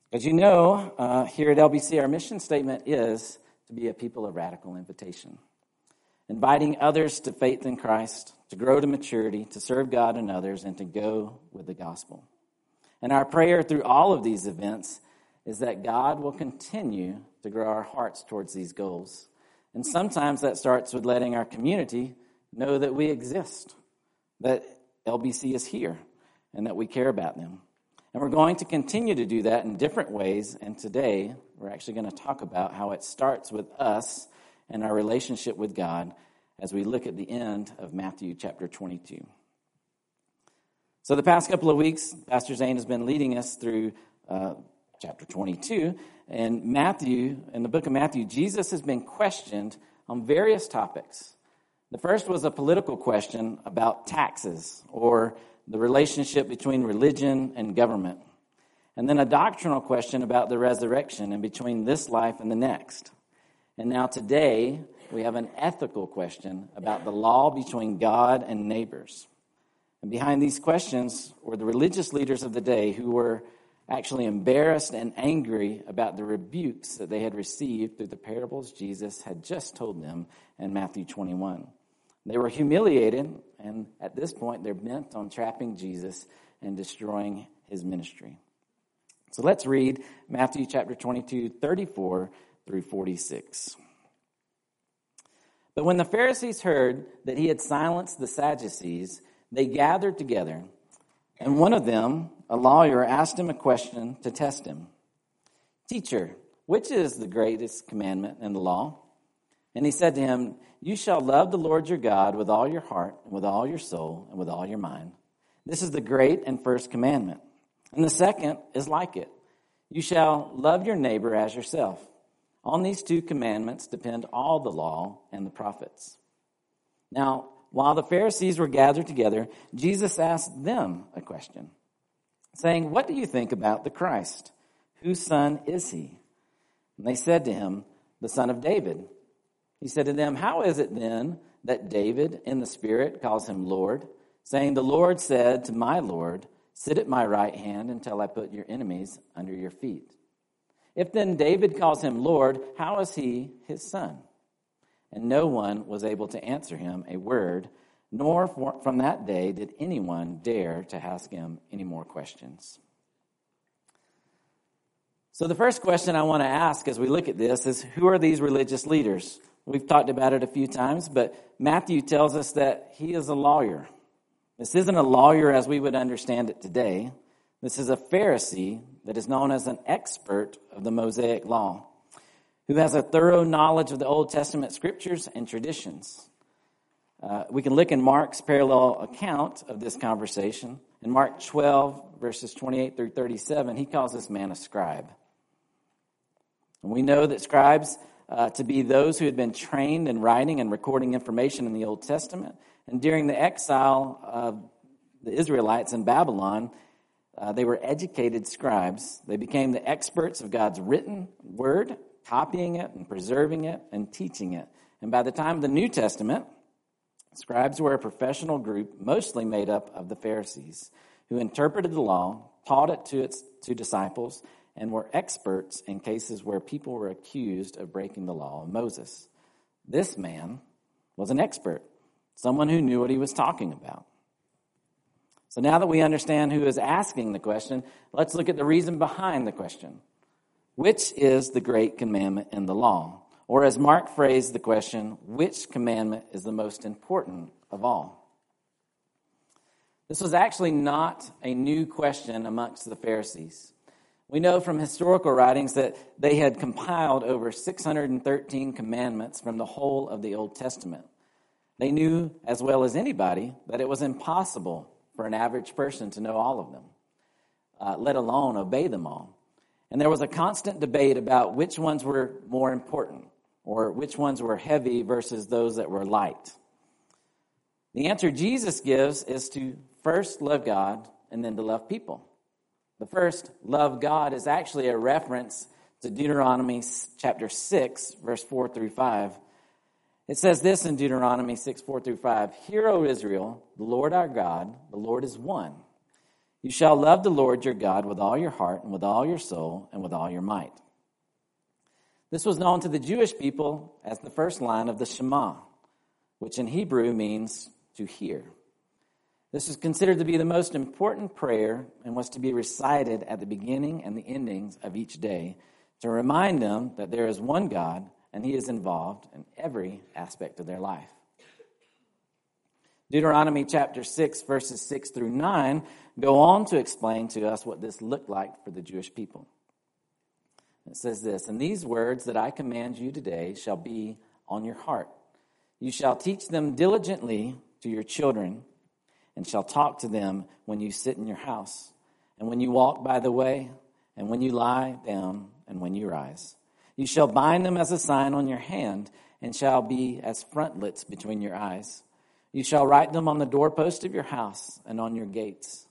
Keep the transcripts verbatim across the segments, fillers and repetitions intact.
As you know, uh, here at L B C, our mission statement is to be a people of radical invitation, inviting others to faith in Christ, to grow to maturity, to serve God and others, and to go with the gospel. And our prayer through all of these events is that God will continue to grow our hearts towards these goals. And sometimes that starts with letting our community know that we exist, that L B C is here, and that we care about them. And we're going to continue to do that in different ways. And today, we're actually going to talk about how it starts with us and our relationship with God as we look at the end of Matthew chapter twenty-two. So the past couple of weeks, Pastor Zane has been leading us through uh, chapter twenty-two. And Matthew, in the book of Matthew, Jesus has been questioned on various topics. The first was a political question about taxes, or the relationship between religion and government. And then a doctrinal question about the resurrection and between this life and the next. And now today, we have an ethical question about the law between God and neighbors. And behind these questions were the religious leaders of the day who were actually embarrassed and angry about the rebukes that they had received through the parables Jesus had just told them in Matthew twenty-one. They were humiliated, and at this point, they're bent on trapping Jesus and destroying his ministry. So let's read Matthew chapter twenty-two, thirty-four through forty-six. But when the Pharisees heard that he had silenced the Sadducees, they gathered together, and one of them, a lawyer, asked him a question to test him. "Teacher, which is the greatest commandment in the law?" And he said to him, "You shall love the Lord your God with all your heart, and with all your soul, and with all your mind. This is the great and first commandment. And the second is like it. You shall love your neighbor as yourself. On these two commandments depend all the law and the prophets." Now, while the Pharisees were gathered together, Jesus asked them a question, saying, "What do you think about the Christ? Whose son is he?" And they said to him, "The son of David." He said to them, "How is it then that David in the Spirit calls him Lord, saying, 'The Lord said to my Lord, sit at my right hand until I put your enemies under your feet'? If then David calls him Lord, how is he his son?" And no one was able to answer him a word, nor from that day did anyone dare to ask him any more questions. So the first question I want to ask as we look at this is, who are these religious leaders? We've talked about it a few times, but Matthew tells us that he is a lawyer. This isn't a lawyer as we would understand it today. This is a Pharisee that is known as an expert of the Mosaic law, who has a thorough knowledge of the Old Testament scriptures and traditions. Uh, we can look in Mark's parallel account of this conversation. In Mark twelve, verses twenty-eight through thirty-seven, he calls this man a scribe. And we know that scribes uh, to be those who had been trained in writing and recording information in the Old Testament. And during the exile of the Israelites in Babylon, uh, they were educated scribes. They became the experts of God's written word, copying it and preserving it and teaching it. And by the time of the New Testament, scribes were a professional group mostly made up of the Pharisees who interpreted the law, taught it to its to disciples, and were experts in cases where people were accused of breaking the law of Moses. This man was an expert, someone who knew what he was talking about. So now that we understand who is asking the question, let's look at the reason behind the question. Which is the great commandment in the law? Or as Mark phrased the question, which commandment is the most important of all? This was actually not a new question amongst the Pharisees. We know from historical writings that they had compiled over six hundred thirteen commandments from the whole of the Old Testament. They knew as well as anybody that it was impossible for an average person to know all of them, uh, let alone obey them all. And there was a constant debate about which ones were more important, or which ones were heavy versus those that were light. The answer Jesus gives is to first love God and then to love people. The first, love God, is actually a reference to Deuteronomy chapter six, verse four through five. It says this in Deuteronomy six, four through five. "Hear, O Israel, the Lord our God, the Lord is one. You shall love the Lord your God with all your heart and with all your soul and with all your might. This was known to the Jewish people as the first line of the Shema, which in Hebrew means to hear. This is considered to be the most important prayer and was to be recited at the beginning and the endings of each day to remind them that there is one God and he is involved in every aspect of their life. Deuteronomy chapter six, verses six through nine go on to explain to us what this looked like for the Jewish people. It says this, "And these words that I command you today shall be on your heart. You shall teach them diligently to your children, and shall talk to them when you sit in your house, and when you walk by the way, and when you lie down, and when you rise. You shall bind them as a sign on your hand, and shall be as frontlets between your eyes. You shall write them on the doorpost of your house and on your gates."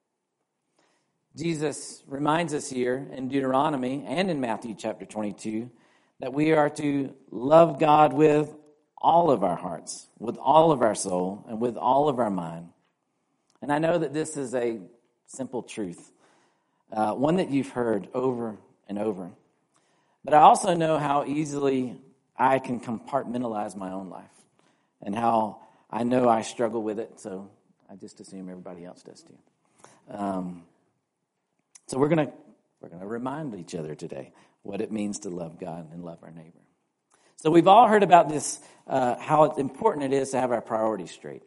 Jesus reminds us here in Deuteronomy and in Matthew chapter twenty-two that we are to love God with all of our hearts, with all of our soul, and with all of our mind. And I know that this is a simple truth, uh, one that you've heard over and over. But I also know how easily I can compartmentalize my own life and how I know I struggle with it, so I just assume everybody else does too. Um, so we're gonna we're gonna remind each other today what it means to love God and love our neighbor. So we've all heard about this, uh, how important it is to have our priorities straight.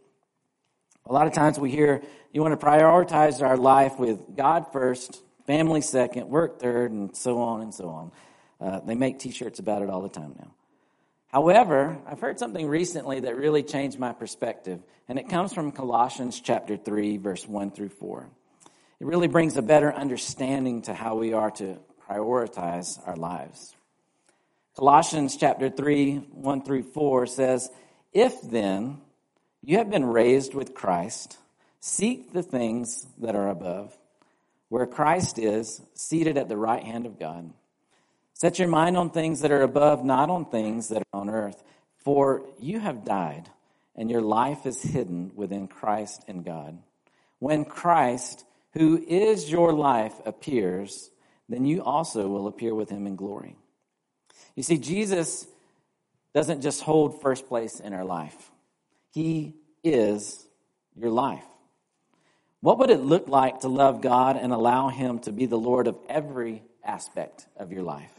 A lot of times we hear you want to prioritize our life with God first, family second, work third, and so on and so on. Uh, they make T-shirts about it all the time now. However, I've heard something recently that really changed my perspective, and it comes from Colossians chapter three, verse one through four. It really brings a better understanding to how we are to prioritize our lives. Colossians chapter three, one through four says, "If then you have been raised with Christ, seek the things that are above, where Christ is, seated at the right hand of God. Set your mind on things that are above, not on things that are on earth. For you have died, and your life is hidden within Christ in God. When Christ, who is your life, appears, then you also will appear with him in glory." You see, Jesus doesn't just hold first place in our life. He is your life. What would it look like to love God and allow him to be the Lord of every aspect of your life?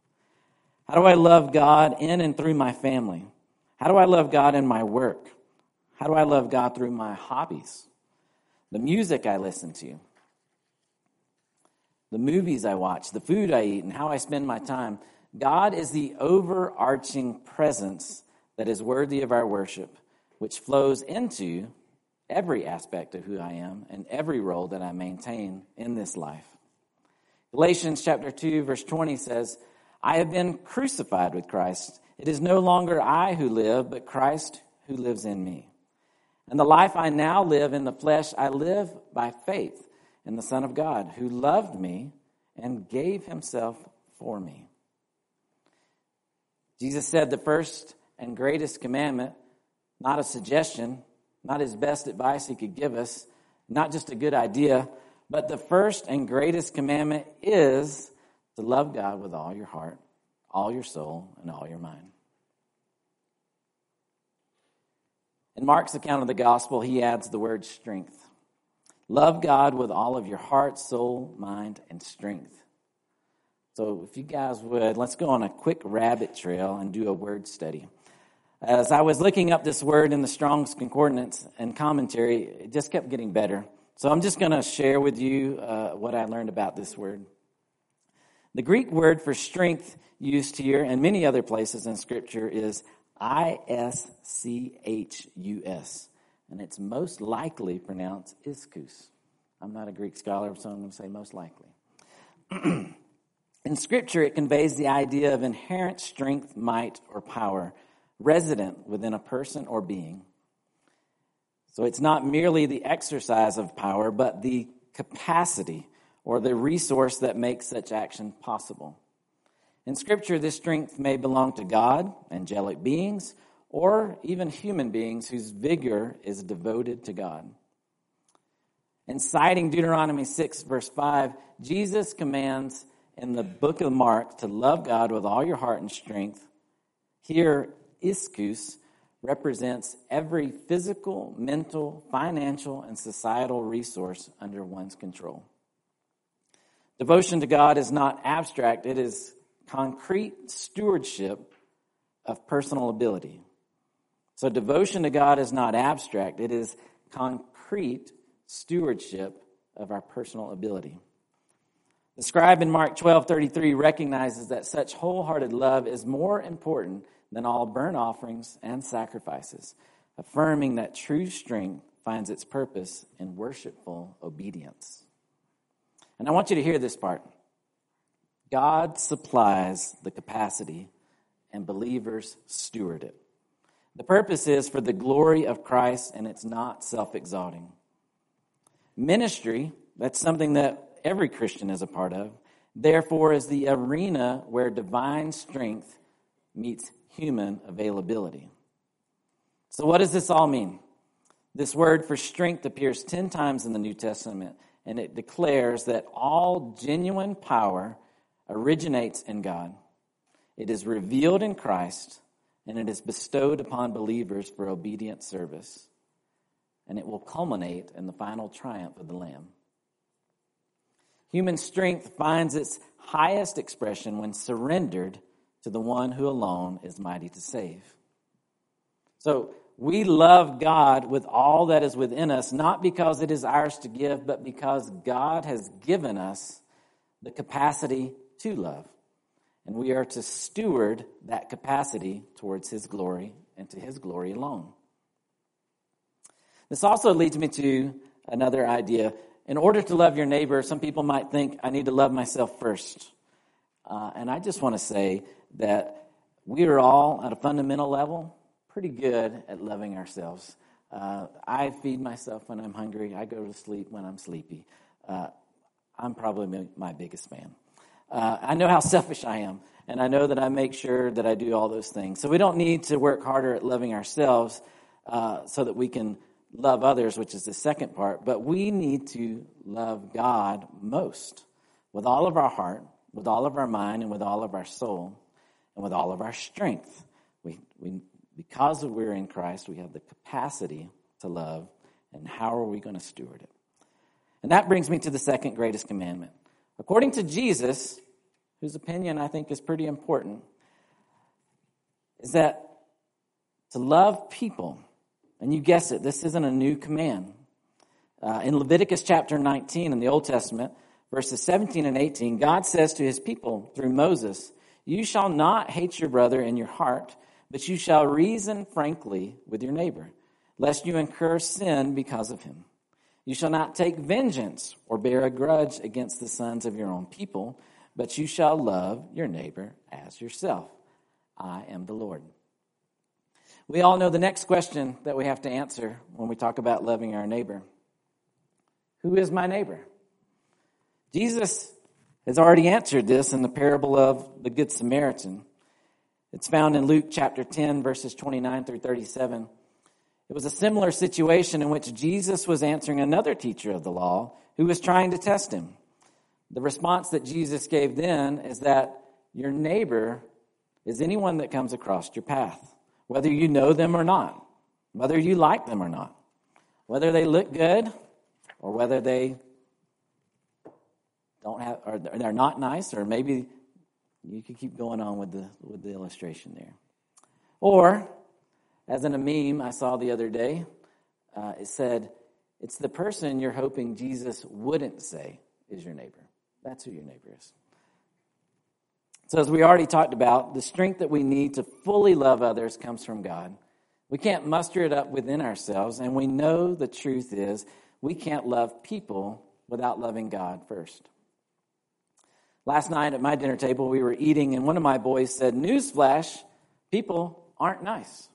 How do I love God in and through my family? How do I love God in my work? How do I love God through my hobbies? The music I listen to, the movies I watch, the food I eat, and how I spend my time. God is the overarching presence that is worthy of our worship, which flows into every aspect of who I am and every role that I maintain in this life. Galatians chapter two, verse twenty says, "I have been crucified with Christ. It is no longer I who live, but Christ who lives in me. And the life I now live in the flesh, I live by faith in the Son of God, who loved me and gave himself for me." Jesus said the first and greatest commandment, not a suggestion, not his best advice he could give us, not just a good idea, but the first and greatest commandment is to love God with all your heart, all your soul, and all your mind. In Mark's account of the gospel, he adds the word strength. Love God with all of your heart, soul, mind, and strength. So if you guys would, let's go on a quick rabbit trail and do a word study. As I was looking up this word in the Strong's Concordance and commentary, it just kept getting better. So I'm just going to share with you uh, what I learned about this word. The Greek word for strength used here and many other places in Scripture is I S C H U S, and it's most likely pronounced ischus. I'm not a Greek scholar, so I'm going to say most likely. In Scripture, it conveys the idea of inherent strength, might, or power resident within a person or being. So it's not merely the exercise of power, but the capacity or the resource that makes such action possible. In Scripture, this strength may belong to God, angelic beings, or even human beings whose vigor is devoted to God. And citing Deuteronomy six, verse five, Jesus commands in the book of Mark to love God with all your heart and strength. Here, ischus represents every physical, mental, financial, and societal resource under one's control. Devotion to God is not abstract. It is concrete stewardship of personal ability. So devotion to God is not abstract. It is concrete stewardship of our personal ability. The scribe in Mark twelve thirty-three recognizes that such wholehearted love is more important than all burnt offerings and sacrifices, affirming that true strength finds its purpose in worshipful obedience. And I want you to hear this part. God supplies the capacity, and believers steward it. The purpose is for the glory of Christ, and it's not self-exalting. Ministry, that's something that every Christian is a part of, therefore is the arena where divine strength meets human availability. So what does this all mean? This word for strength appears ten times in the New Testament, and it declares that all genuine power originates in God. It is revealed in Christ, and it is bestowed upon believers for obedient service. And it will culminate in the final triumph of the Lamb. Human strength finds its highest expression when surrendered to the one who alone is mighty to save. So we love God with all that is within us, not because it is ours to give, but because God has given us the capacity to love. And we are to steward that capacity towards His glory and to His glory alone. This also leads me to another idea. In order to love your neighbor, some people might think, I need to love myself first. Uh, and I just want to say that we are all, at a fundamental level, pretty good at loving ourselves. Uh, I feed myself when I'm hungry. I go to sleep when I'm sleepy. Uh, I'm probably my biggest fan. Uh, I know how selfish I am, and I know that I make sure that I do all those things. So we don't need to work harder at loving ourselves uh, so that we can love others, which is the second part, but we need to love God most with all of our heart, with all of our mind, and with all of our soul, and with all of our strength. We, we, because we're in Christ, we have the capacity to love, and how are we going to steward it? And that brings me to the second greatest commandment. According to Jesus, whose opinion I think is pretty important, is that to love people. And you guessed it, this isn't a new command. Uh, in Leviticus chapter nineteen in the Old Testament, verses seventeen and eighteen, God says to His people through Moses, you shall not hate your brother in your heart, but you shall reason frankly with your neighbor, lest you incur sin because of him. You shall not take vengeance or bear a grudge against the sons of your own people, but you shall love your neighbor as yourself. I am the Lord. We all know the next question that we have to answer when we talk about loving our neighbor. Who is my neighbor? Jesus has already answered this in the parable of the Good Samaritan. It's found in Luke chapter ten, verses twenty-nine through thirty-seven. It was a similar situation in which Jesus was answering another teacher of the law who was trying to test him. The response that Jesus gave then is that your neighbor is anyone that comes across your path. Whether you know them or not, whether you like them or not, whether they look good or whether they don't have, or they're not nice, or maybe you could keep going on with the with the illustration there. Or, as in a meme I saw the other day, uh, it said, it's the person you're hoping Jesus wouldn't say is your neighbor. That's who your neighbor is. So as we already talked about, the strength that we need to fully love others comes from God. We can't muster it up within ourselves, and we know the truth is we can't love people without loving God first. Last night at my dinner table, we were eating, and one of my boys said, newsflash, people aren't nice.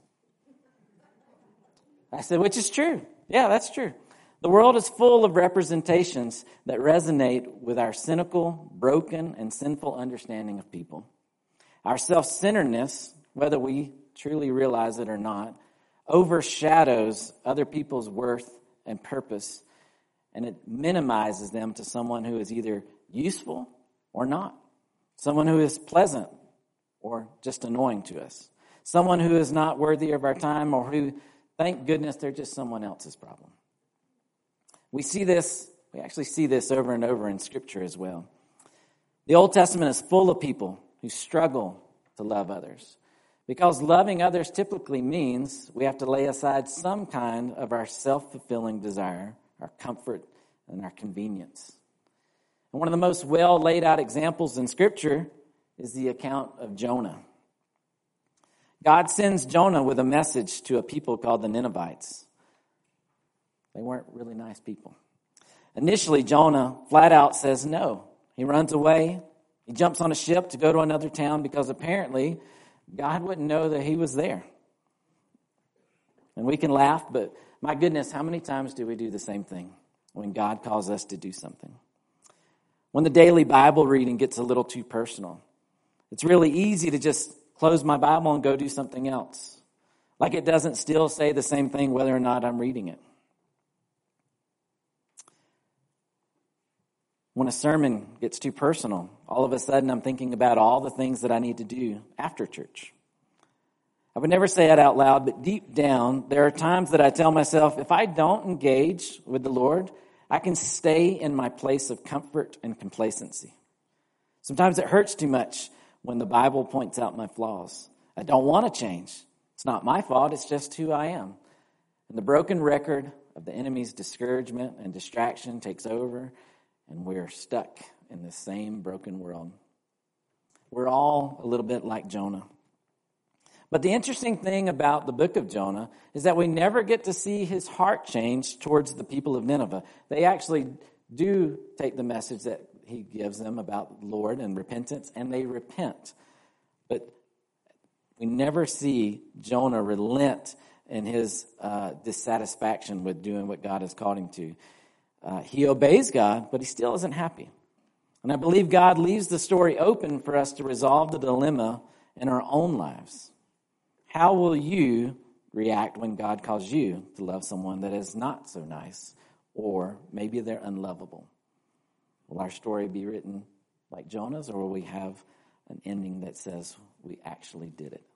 I said, which is true. Yeah, that's true. The world is full of representations that resonate with our cynical, broken, and sinful understanding of people. Our self-centeredness, whether we truly realize it or not, overshadows other people's worth and purpose. and it minimizes them to someone who is either useful or not, someone who is pleasant or just annoying to us, someone who is not worthy of our time, or who, thank goodness, they're just someone else's problem. We see this, we actually see this over and over in Scripture as well. The Old Testament is full of people who struggle to love others, because loving others typically means we have to lay aside some kind of our self-fulfilling desire, our comfort, and our convenience. And one of the most well laid out examples in Scripture is the account of Jonah. God sends Jonah with a message to a people called the Ninevites. They weren't really nice people. Initially, Jonah flat out says no. He runs away. He jumps on a ship to go to another town because apparently God wouldn't know that he was there. And we can laugh, but my goodness, how many times do we do the same thing when God calls us to do something? When the daily Bible reading gets a little too personal, it's really easy to just close my Bible and go do something else. Like it doesn't still say the same thing whether or not I'm reading it. When a sermon gets too personal, all of a sudden I'm thinking about all the things that I need to do after church. I would never say it out loud, but deep down, there are times that I tell myself, if I don't engage with the Lord, I can stay in my place of comfort and complacency. Sometimes it hurts too much when the Bible points out my flaws. I don't want to change. It's not my fault, it's just who I am. And the broken record of the enemy's discouragement and distraction takes over, and we're stuck in the same broken world. We're all a little bit like Jonah. But the interesting thing about the book of Jonah is that we never get to see his heart change towards the people of Nineveh. They actually do take the message that he gives them about the Lord and repentance, and they repent. But we never see Jonah relent in his uh, dissatisfaction with doing what God has called him to. Uh, he obeys God, but he still isn't happy. And I believe God leaves the story open for us to resolve the dilemma in our own lives. How will you react when God calls you to love someone that is not so nice, or maybe they're unlovable? Will our story be written like Jonah's, or will we have an ending that says we actually did it?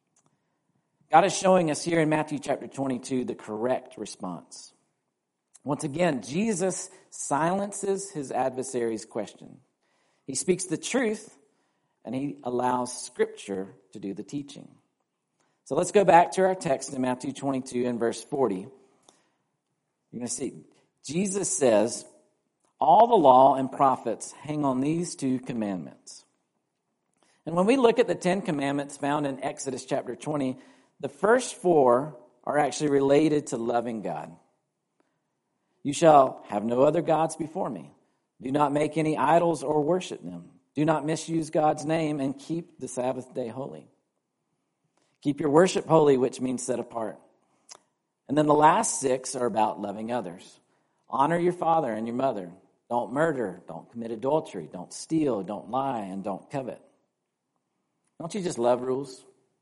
God is showing us here in Matthew chapter twenty-two the correct response. Once again, Jesus silences his adversary's question. He speaks the truth, and he allows Scripture to do the teaching. So let's go back to our text in Matthew twenty-two and verse forty. You're going to see, Jesus says, all the law and prophets hang on these two commandments. And when we look at the Ten Commandments found in Exodus chapter twenty, the first four are actually related to loving God. You shall have no other gods before me. Do not make any idols or worship them. Do not misuse God's name, and keep the Sabbath day holy. Keep your worship holy, which means set apart. And then the last six are about loving others. Honor your father and your mother. Don't murder. Don't commit adultery. Don't steal. Don't lie. And don't covet. Don't you just love rules?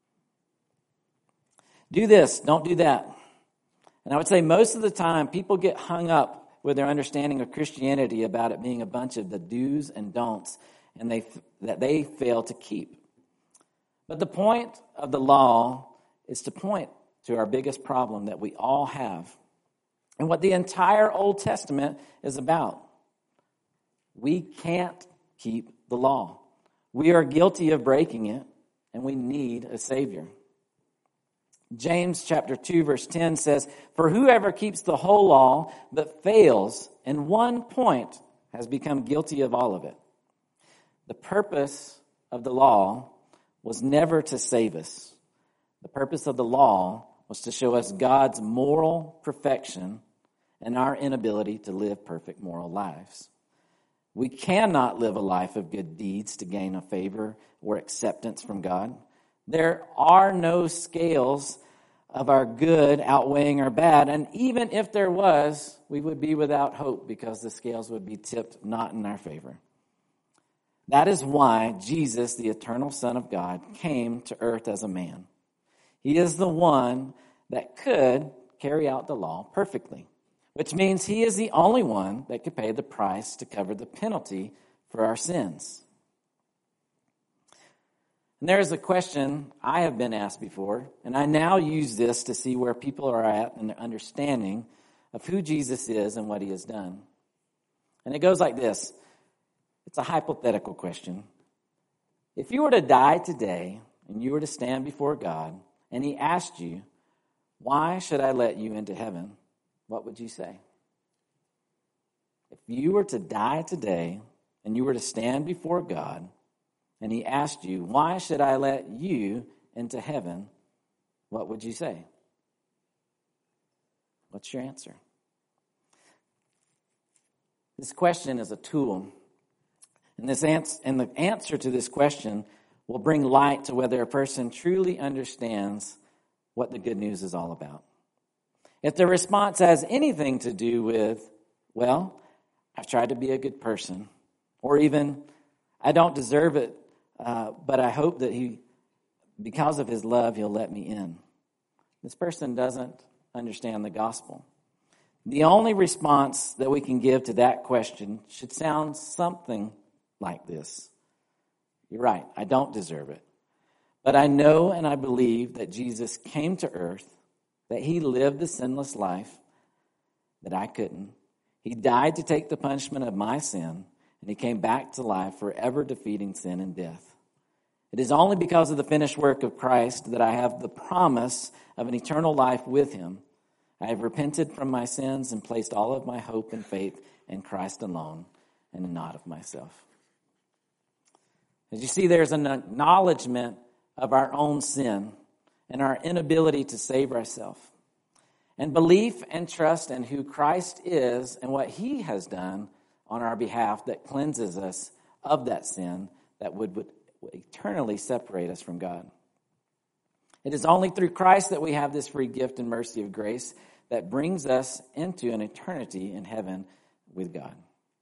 Do this. Don't do that. And I would say most of the time people get hung up with their understanding of Christianity about it being a bunch of the do's and don'ts, and they that they fail to keep. But the point of the law is to point to our biggest problem that we all have, and what the entire Old Testament is about. We can't keep the law. We are guilty of breaking it, and we need a Savior. James chapter two verse ten says, "For whoever keeps the whole law but fails in one point has become guilty of all of it." The purpose of the law was never to save us. The purpose of the law was to show us God's moral perfection and our inability to live perfect moral lives. We cannot live a life of good deeds to gain a favor or acceptance from God. There are no scales of our good outweighing our bad, and even if there was, we would be without hope because the scales would be tipped not in our favor. That is why Jesus, the eternal Son of God, came to earth as a man. He is the one that could carry out the law perfectly. which means he is the only one that could pay the price to cover the penalty for our sins. And there is a question I have been asked before, and I now use this to see where people are at in their understanding of who Jesus is and what he has done. And it goes like this. It's a hypothetical question. If you were to die today and you were to stand before God and he asked you, why should I let you into heaven? What would you say? If you were to die today and you were to stand before God and he asked you, why should I let you into heaven? What would you say? What's your answer? This question is a tool. And this answer, and the answer to this question will bring light to whether a person truly understands what the good news is all about. If the response has anything to do with, well, I've tried to be a good person, or even, I don't deserve it, uh, but I hope that he, because of his love, he'll let me in. This person doesn't understand the gospel. The only response that we can give to that question should sound something like this. You're right, I don't deserve it. But I know and I believe that Jesus came to earth, that he lived the sinless life that I couldn't. He died to take the punishment of my sin, and he came back to life, forever defeating sin and death. It is only because of the finished work of Christ that I have the promise of an eternal life with him. I have repented from my sins and placed all of my hope and faith in Christ alone and not of myself. As you see, there's an acknowledgement of our own sin and our inability to save ourselves. And belief and trust in who Christ is and what he has done on our behalf that cleanses us of that sin that would, would eternally separate us from God. It is only through Christ that we have this free gift and mercy of grace that brings us into an eternity in heaven with God.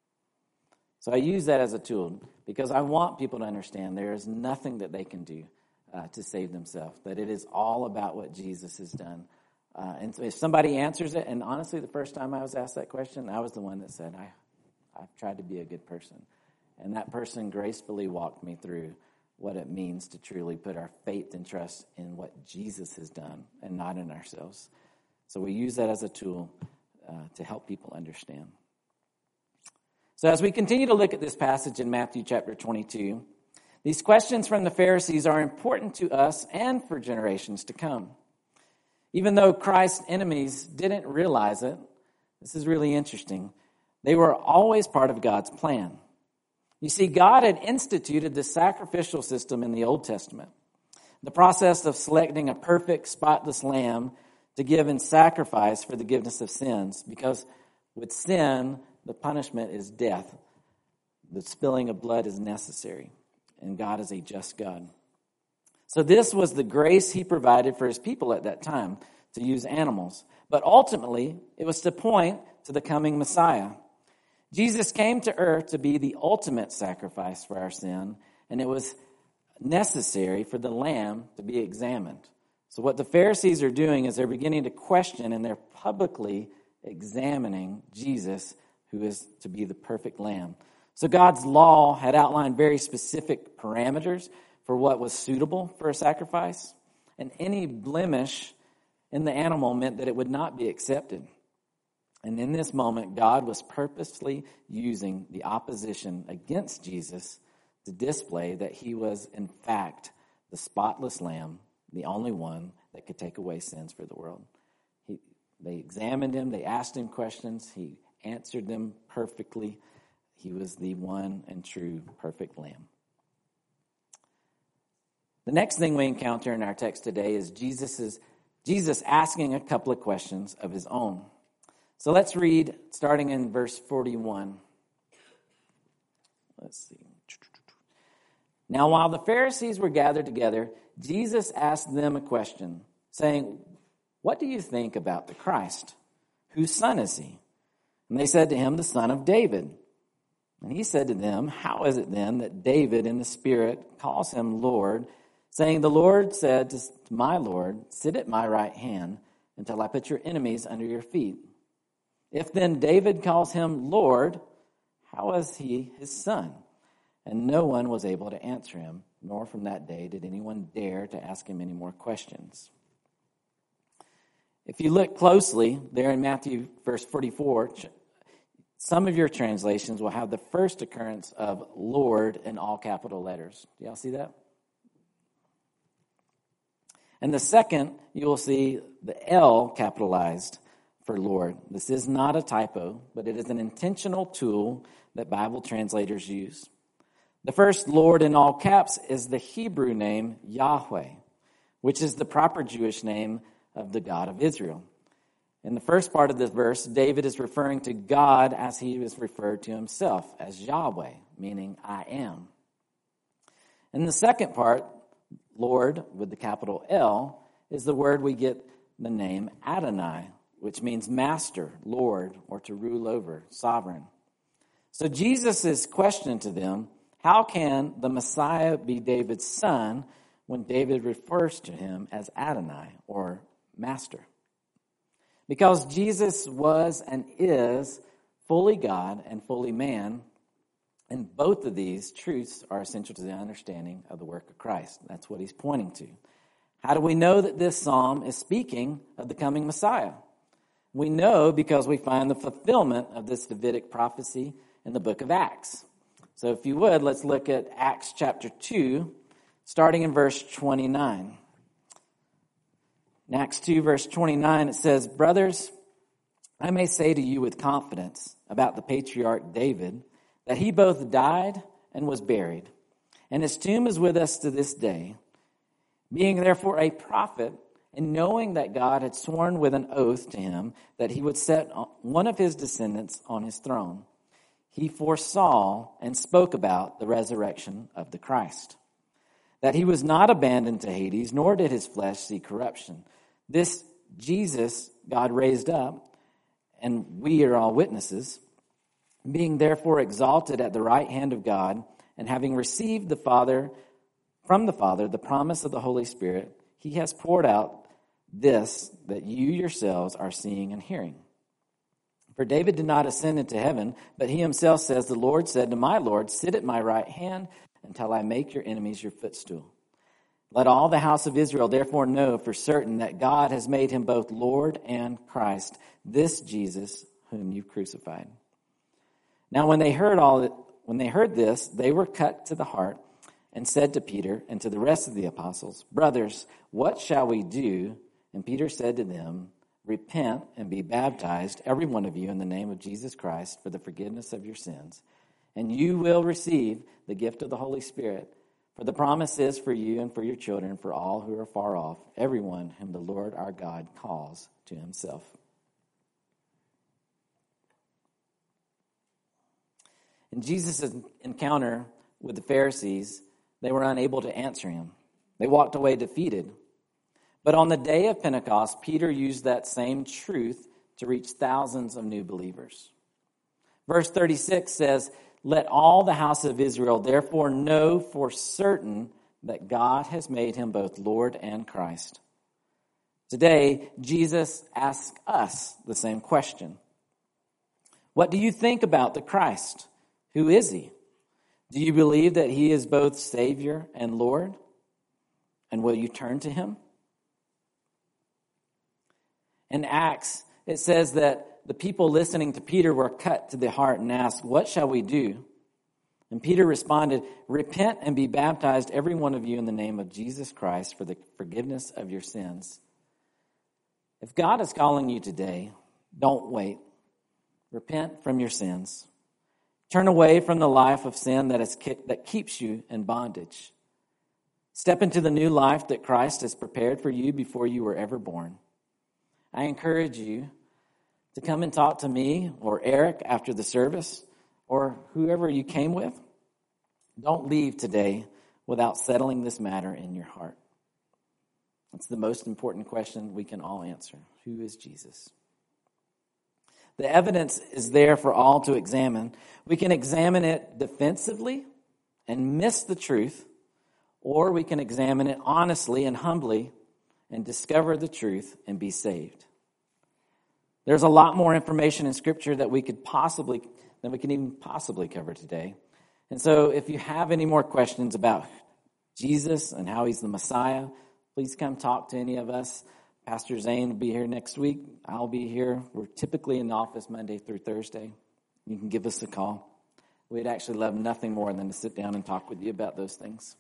So I use that as a tool because I want people to understand there is nothing that they can do uh, to save themselves, that it is all about what Jesus has done. Uh, and so if somebody answers it, and honestly, the first time I was asked that question, I was the one that said, I, I've tried to be a good person. And that person gracefully walked me through what it means to truly put our faith and trust in what Jesus has done and not in ourselves. So we use that as a tool uh, to help people understand. So as we continue to look at this passage in Matthew chapter twenty-two, these questions from the Pharisees are important to us and for generations to come. Even though Christ's enemies didn't realize it, this is really interesting, they were always part of God's plan. You see, God had instituted the sacrificial system in the Old Testament, the process of selecting a perfect, spotless lamb to give in sacrifice for the forgiveness of sins, because with sin, the punishment is death. The spilling of blood is necessary, and God is a just God. So this was the grace he provided for his people at that time, to use animals. But ultimately, it was to point to the coming Messiah. Jesus came to earth to be the ultimate sacrifice for our sin, and it was necessary for the lamb to be examined. So what the Pharisees are doing is they're beginning to question, and they're publicly examining Jesus, who is to be the perfect lamb. So God's law had outlined very specific parameters for what was suitable for a sacrifice, and any blemish in the animal meant that it would not be accepted. And in this moment, God was purposely using the opposition against Jesus to display that he was, in fact, the spotless lamb, the only one that could take away sins for the world. He, they examined him, they asked him questions, he answered them perfectly. He was the one and true perfect lamb. The next thing we encounter in our text today is Jesus's, Jesus asking a couple of questions of his own. So let's read, starting in verse forty-one. Let's see. Now, while the Pharisees were gathered together, Jesus asked them a question, saying, "What do you think about the Christ? Whose son is he?" And they said to him, "The son of David." And he said to them, "How is it then that David in the Spirit calls him Lord, saying, 'The Lord said to my Lord, sit at my right hand until I put your enemies under your feet'? If then David calls him Lord, how is he his son?" And no one was able to answer him, nor from that day did anyone dare to ask him any more questions. If you look closely there in Matthew verse forty-four, some of your translations will have the first occurrence of Lord in all capital letters. Do y'all see that? And the second, you will see the L capitalized for Lord. This is not a typo, but it is an intentional tool that Bible translators use. The first Lord in all caps is the Hebrew name Yahweh, which is the proper Jewish name of the God of Israel. In the first part of this verse, David is referring to God as he was referred to himself, as Yahweh, meaning I am. In the second part, Lord, with the capital L, is the word we get the name Adonai, which means master, Lord, or to rule over, sovereign. So Jesus' question to them, how can the Messiah be David's son when David refers to him as Adonai, or master? Because Jesus was and is fully God and fully man, and both of these truths are essential to the understanding of the work of Christ. That's what he's pointing to. How do we know that this psalm is speaking of the coming Messiah? We know because we find the fulfillment of this Davidic prophecy in the book of Acts. So if you would, let's look at Acts chapter two, starting in verse twenty-nine. In Acts two, verse twenty-nine, it says, "Brothers, I may say to you with confidence about the patriarch David, that he both died and was buried, and his tomb is with us to this day. Being therefore a prophet, and knowing that God had sworn with an oath to him that he would set one of his descendants on his throne, he foresaw and spoke about the resurrection of the Christ, that he was not abandoned to Hades, nor did his flesh see corruption. This Jesus God raised up, and we are all witnesses, being therefore exalted at the right hand of God, and having received the Father from the Father the promise of the Holy Spirit, he has poured out this that you yourselves are seeing and hearing. For David did not ascend into heaven, but he himself says, the Lord said to my Lord, sit at my right hand until I make your enemies your footstool. Let all the house of Israel therefore know for certain that God has made him both Lord and Christ, this Jesus whom you crucified." Now when they heard all, when they heard this, they were cut to the heart and said to Peter and to the rest of the apostles, "Brothers, what shall we do?" And Peter said to them, "Repent and be baptized, every one of you, in the name of Jesus Christ for the forgiveness of your sins, and you will receive the gift of the Holy Spirit. For the promise is for you and for your children, for all who are far off, everyone whom the Lord our God calls to himself." In Jesus' encounter with the Pharisees, they were unable to answer him. They walked away defeated. But on the day of Pentecost, Peter used that same truth to reach thousands of new believers. Verse thirty-six says, "Let all the house of Israel therefore know for certain that God has made him both Lord and Christ." Today, Jesus asks us the same question. What do you think about the Christ? Who is he? Do you believe that he is both Savior and Lord? And will you turn to him? In Acts, it says that the people listening to Peter were cut to the heart and asked, "What shall we do?" And Peter responded, "Repent and be baptized, every one of you, in the name of Jesus Christ for the forgiveness of your sins." If God is calling you today, don't wait. Repent from your sins. Turn away from the life of sin that is that keeps you in bondage. Step into the new life that Christ has prepared for you before you were ever born. I encourage you to come and talk to me or Eric after the service or whoever you came with. Don't leave today without settling this matter in your heart. It's the most important question we can all answer. Who is Jesus? The evidence is there for all to examine. We can examine it defensively and miss the truth, or we can examine it honestly and humbly and discover the truth and be saved. There's a lot more information in Scripture that we could possibly, that we can even possibly cover today. And so if you have any more questions about Jesus and how he's the Messiah, please come talk to any of us. Pastor Zane will be here next week. I'll be here. We're typically in the office Monday through Thursday. You can give us a call. We'd actually love nothing more than to sit down and talk with you about those things.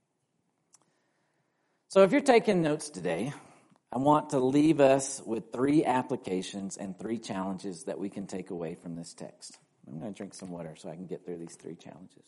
So if you're taking notes today, I want to leave us with three applications and three challenges that we can take away from this text. I'm going to drink some water so I can get through these three challenges.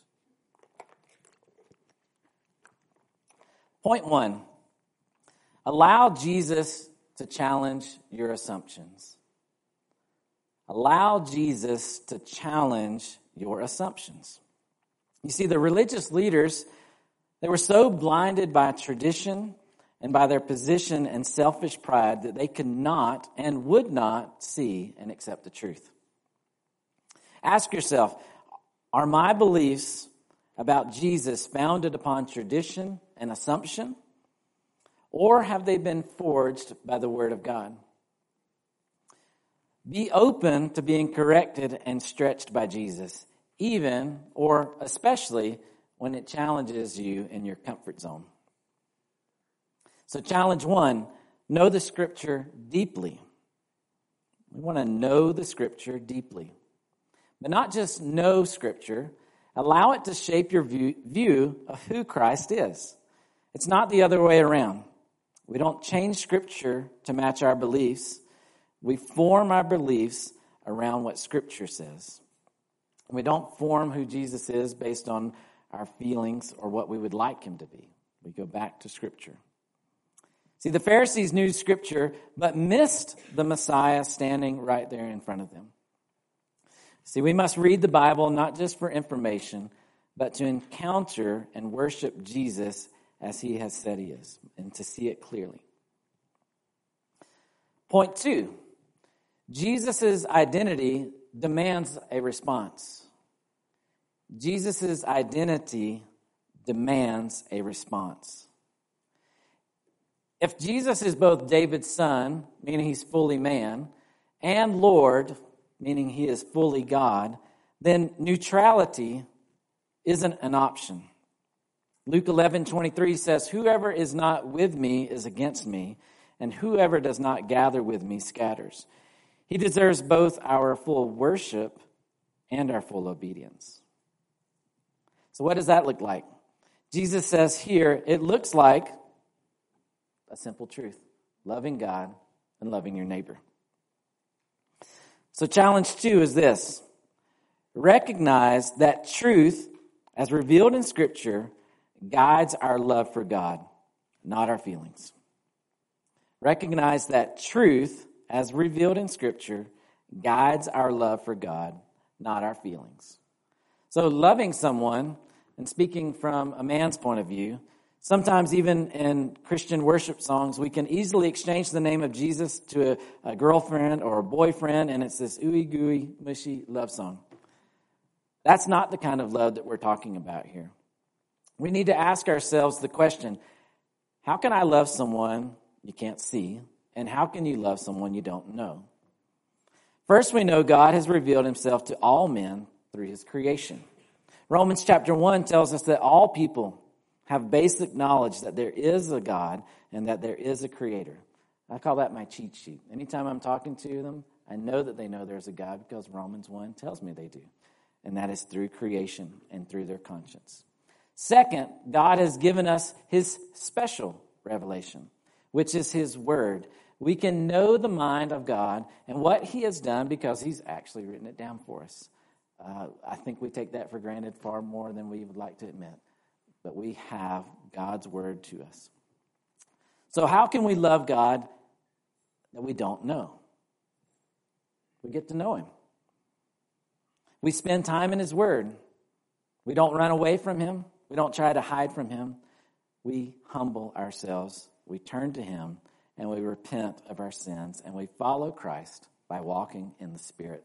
Point one, allow Jesus to challenge your assumptions. Allow Jesus to challenge your assumptions. You see, the religious leaders, they were so blinded by tradition and by their position and selfish pride that they could not and would not see and accept the truth. Ask yourself, are my beliefs about Jesus founded upon tradition and assumption, or have they been forged by the Word of God? Be open to being corrected and stretched by Jesus, even or especially when it challenges you in your comfort zone. So challenge one, know the Scripture deeply. We want to know the Scripture deeply. But not just know Scripture, allow it to shape your view, view of who Christ is. It's not the other way around. We don't change Scripture to match our beliefs. We form our beliefs around what Scripture says. We don't form who Jesus is based on our feelings or what we would like him to be. We go back to Scripture. See, the Pharisees knew Scripture, but missed the Messiah standing right there in front of them. See, we must read the Bible not just for information, but to encounter and worship Jesus as he has said he is, and to see it clearly. Point two, Jesus' identity demands a response. Jesus' identity demands a response. If Jesus is both David's son, meaning he's fully man, and Lord, meaning he is fully God, then neutrality isn't an option. Luke eleven twenty-three says, "Whoever is not with me is against me, and whoever does not gather with me scatters." He deserves both our full worship and our full obedience. So what does that look like? Jesus says here, it looks like a simple truth: loving God and loving your neighbor. So challenge two is this: recognize that truth, as revealed in Scripture, guides our love for God, not our feelings. Recognize that truth, as revealed in Scripture, guides our love for God, not our feelings. So loving someone, and speaking from a man's point of view, sometimes even in Christian worship songs, we can easily exchange the name of Jesus to a, a girlfriend or a boyfriend, and it's this ooey gooey, mushy love song. That's not the kind of love that we're talking about here. We need to ask ourselves the question, how can I love someone you can't see, and how can you love someone you don't know? First, we know God has revealed himself to all men through his creation. Romans chapter one tells us that all people have basic knowledge that there is a God and that there is a creator. I call that my cheat sheet. Anytime I'm talking to them, I know that they know there's a God because Romans one tells me they do. And that is through creation and through their conscience. Second, God has given us his special revelation, which is his word. We can know the mind of God and what he has done because he's actually written it down for us. Uh, I think we take that for granted far more than we would like to admit. But we have God's word to us. So how can we love God that we don't know? We get to know him. We spend time in his word. We don't run away from him. We don't try to hide from him. We humble ourselves. We turn to him and we repent of our sins and we follow Christ by walking in the Spirit.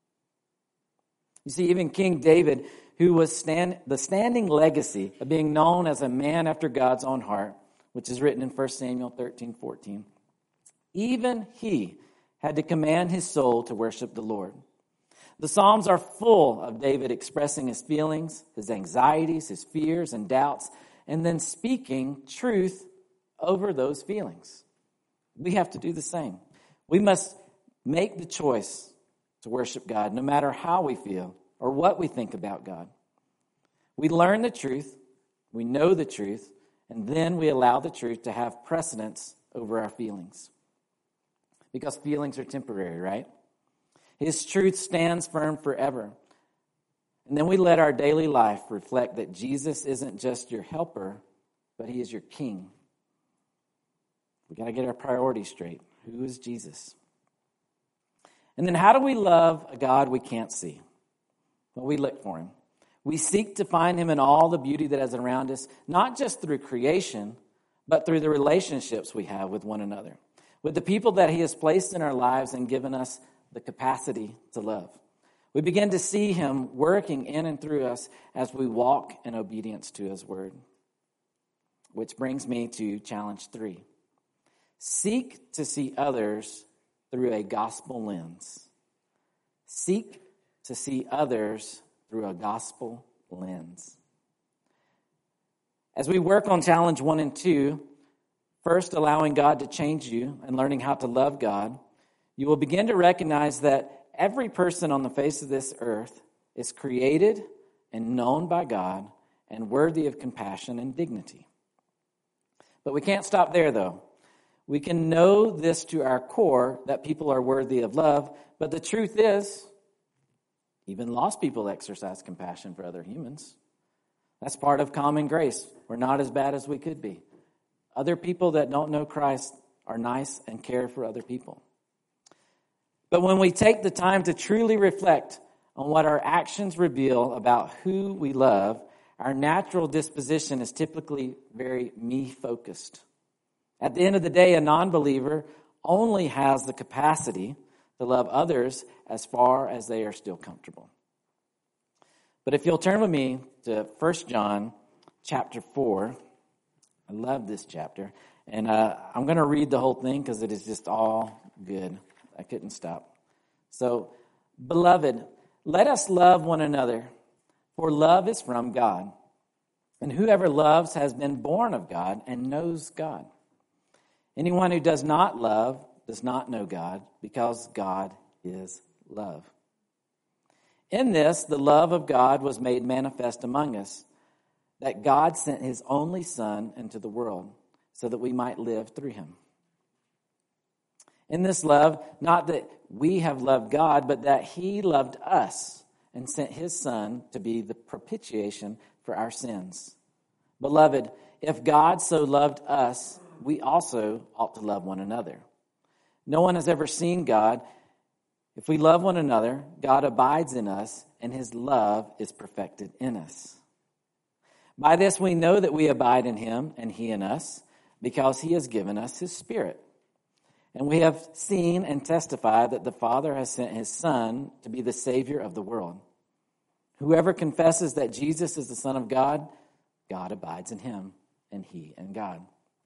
You see, even King David, who was stand, the standing legacy of being known as a man after God's own heart, which is written in First Samuel thirteen fourteen, even he had to command his soul to worship the Lord. The Psalms are full of David expressing his feelings, his anxieties, his fears and doubts, and then speaking truth over those feelings. We have to do the same. We must make the choice to worship God no matter how we feel or what we think about God. We learn the truth, we know the truth, and then we allow the truth to have precedence over our feelings. Because feelings are temporary, right? His truth stands firm forever. And then we let our daily life reflect that Jesus isn't just your helper, but he is your king. We got to get our priorities straight. Who is Jesus? And then how do we love a God we can't see? Well, we look for him. We seek to find him in all the beauty that is around us, not just through creation, but through the relationships we have with one another, with the people that he has placed in our lives and given us the capacity to love. We begin to see him working in and through us as we walk in obedience to his word. Which brings me to challenge three. Seek to see others through a gospel lens. Seek to see others through a gospel lens. As we work on challenge one and two, first allowing God to change you and learning how to love God, you will begin to recognize that every person on the face of this earth is created and known by God and worthy of compassion and dignity. But we can't stop there, though. We can know this to our core, that people are worthy of love, but the truth is, even lost people exercise compassion for other humans. That's part of common grace. We're not as bad as we could be. Other people that don't know Christ are nice and care for other people. But when we take the time to truly reflect on what our actions reveal about who we love, our natural disposition is typically very me-focused. At the end of the day, a non-believer only has the capacity to love others as far as they are still comfortable. But if you'll turn with me to First John chapter four, I love this chapter, and uh, I'm going to read the whole thing because it is just all good. I couldn't stop. So, beloved, let us love one another, for love is from God. And whoever loves has been born of God and knows God. Anyone who does not love does not know God, because God is love. In this, the love of God was made manifest among us, that God sent his only Son into the world so that we might live through him. In this love, not that we have loved God, but that he loved us and sent his Son to be the propitiation for our sins. Beloved, if God so loved us, we also ought to love one another. No one has ever seen God. If we love one another, God abides in us, and his love is perfected in us. By this we know that we abide in him, and he in us, because he has given us his Spirit. And we have seen and testified that the Father has sent his Son to be the Savior of the world. Whoever confesses that Jesus is the Son of God, God abides in him, and he in God.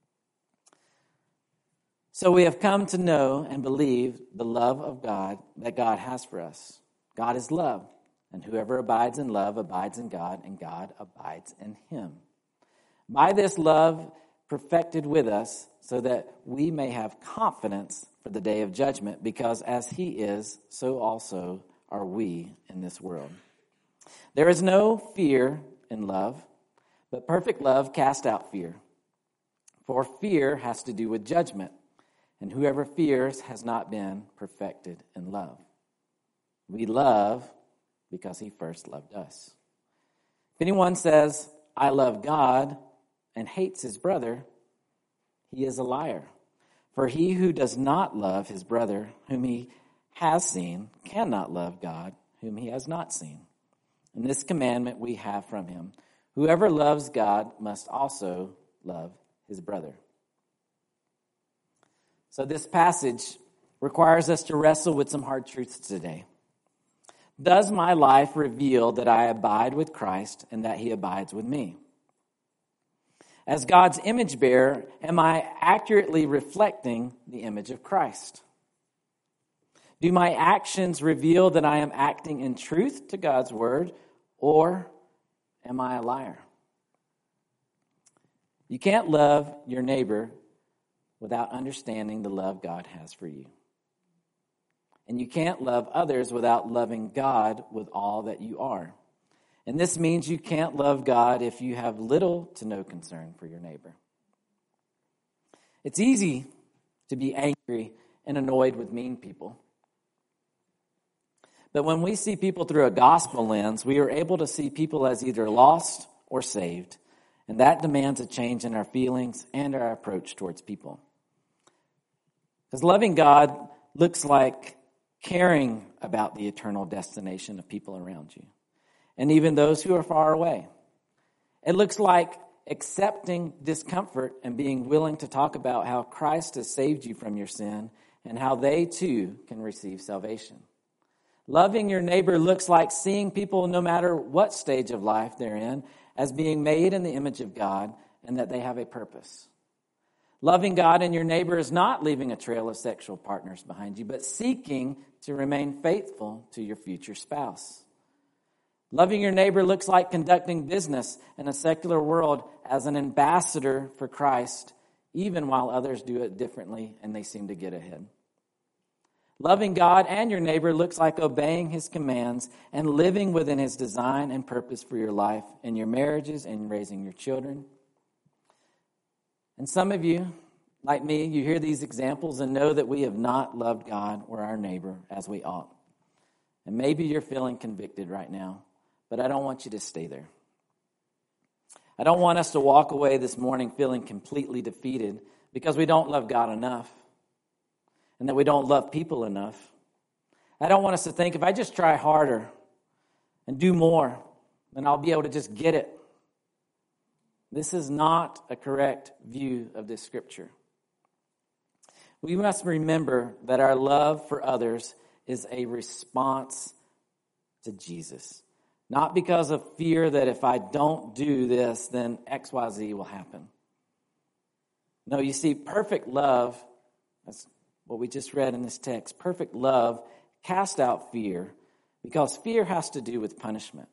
So we have come to know and believe the love of God that God has for us. God is love, and whoever abides in love abides in God, and God abides in him. By this love perfected with us, so that we may have confidence for the day of judgment, because as he is, so also are we in this world. There is no fear in love, but perfect love casts out fear. For fear has to do with judgment, and whoever fears has not been perfected in love. We love because he first loved us. If anyone says, I love God, and hates his brother, he is a liar. For he who does not love his brother whom he has seen cannot love God whom he has not seen. And this commandment we have from him: whoever loves God must also love his brother. So this passage requires us to wrestle with some hard truths today. Does my life reveal that I abide with Christ and that he abides with me? As God's image bearer, am I accurately reflecting the image of Christ? Do my actions reveal that I am acting in truth to God's word, or am I a liar? You can't love your neighbor without understanding the love God has for you. And you can't love others without loving God with all that you are. And this means you can't love God if you have little to no concern for your neighbor. It's easy to be angry and annoyed with mean people. But when we see people through a gospel lens, we are able to see people as either lost or saved. And that demands a change in our feelings and our approach towards people. Because loving God looks like caring about the eternal destination of people around you, and even those who are far away. It looks like accepting discomfort and being willing to talk about how Christ has saved you from your sin and how they too can receive salvation. Loving your neighbor looks like seeing people, no matter what stage of life they're in, as being made in the image of God and that they have a purpose. Loving God and your neighbor is not leaving a trail of sexual partners behind you, but seeking to remain faithful to your future spouse. Loving your neighbor looks like conducting business in a secular world as an ambassador for Christ, even while others do it differently and they seem to get ahead. Loving God and your neighbor looks like obeying his commands and living within his design and purpose for your life and your marriages and raising your children. And some of you, like me, you hear these examples and know that we have not loved God or our neighbor as we ought. And maybe you're feeling convicted right now, but I don't want you to stay there. I don't want us to walk away this morning feeling completely defeated because we don't love God enough and that we don't love people enough. I don't want us to think if I just try harder and do more, then I'll be able to just get it. This is not a correct view of this scripture. We must remember that our love for others is a response to Jesus. Not because of fear that if I don't do this, then X Y Z will happen. No, you see, perfect love, that's what we just read in this text, perfect love casts out fear because fear has to do with punishment.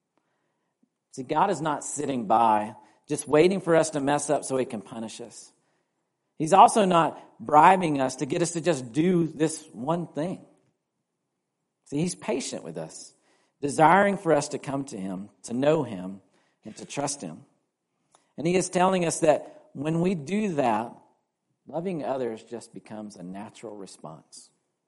See, God is not sitting by just waiting for us to mess up so he can punish us. He's also not bribing us to get us to just do this one thing. See, he's patient with us, desiring for us to come to him, to know him, and to trust him. And he is telling us that when we do that, loving others just becomes a natural response.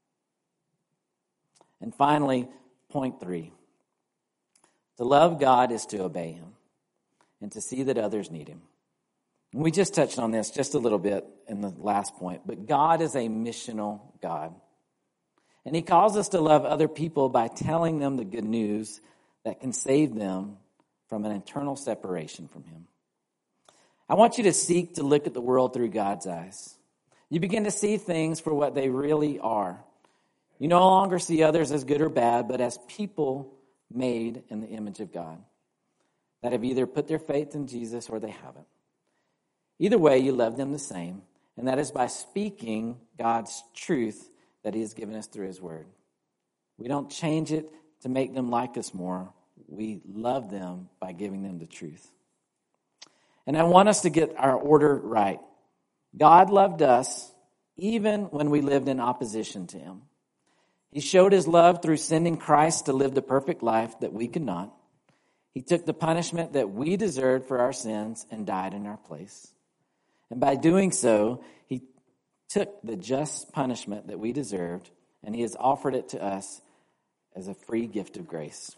And finally, point three. To love God is to obey him and to see that others need him. And we just touched on this just a little bit in the last point, but God is a missional God. And he calls us to love other people by telling them the good news that can save them from an eternal separation from him. I want you to seek to look at the world through God's eyes. You begin to see things for what they really are. You no longer see others as good or bad, but as people made in the image of God that have either put their faith in Jesus or they haven't. Either way, you love them the same, and that is by speaking God's truth that he has given us through his word. We don't change it to make them like us more. We love them by giving them the truth. And I want us to get our order right. God loved us even when we lived in opposition to him. He showed his love through sending Christ to live the perfect life that we could not. He took the punishment that we deserved for our sins and died in our place. And by doing so, he took the just punishment that we deserved, and he has offered it to us as a free gift of grace.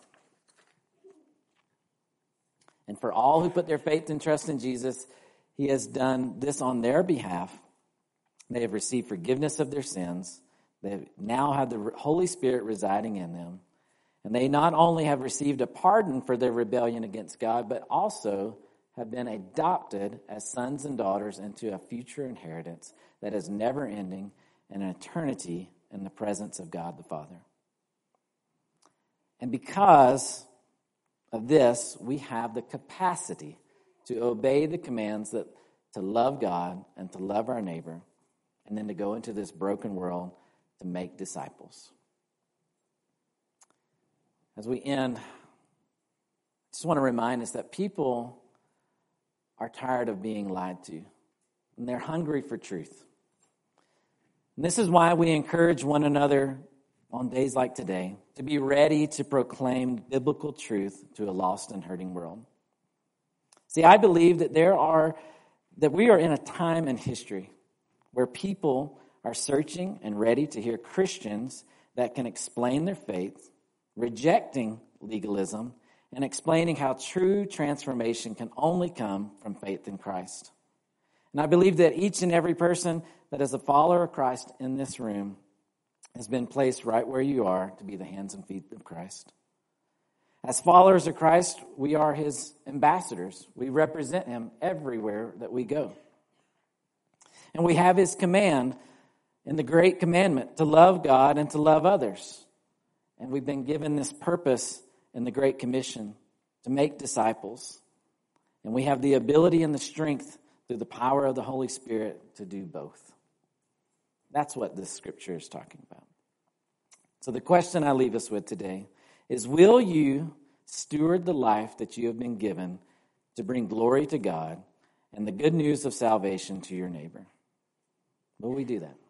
And for all who put their faith and trust in Jesus, he has done this on their behalf. They have received forgiveness of their sins. They now have the Holy Spirit residing in them. And they not only have received a pardon for their rebellion against God, but also have been adopted as sons and daughters into a future inheritance that is never ending and an eternity in the presence of God the Father. And because of this, we have the capacity to obey the commands that to love God and to love our neighbor, and then to go into this broken world to make disciples. As we end, I just want to remind us that people are tired of being lied to, and they're hungry for truth. And this is why we encourage one another on days like today to be ready to proclaim biblical truth to a lost and hurting world. See, I believe that there are that we are in a time in history where people are searching and ready to hear Christians that can explain their faith, rejecting legalism, and explaining how true transformation can only come from faith in Christ. And I believe that each and every person that is a follower of Christ in this room has been placed right where you are to be the hands and feet of Christ. As followers of Christ, we are his ambassadors. We represent him everywhere that we go. And we have his command in the great commandment to love God and to love others. And we've been given this purpose in the Great Commission to make disciples. And we have the ability and the strength through the power of the Holy Spirit to do both. That's what this scripture is talking about. So the question I leave us with today is, will you steward the life that you have been given to bring glory to God and the good news of salvation to your neighbor? Will we do that?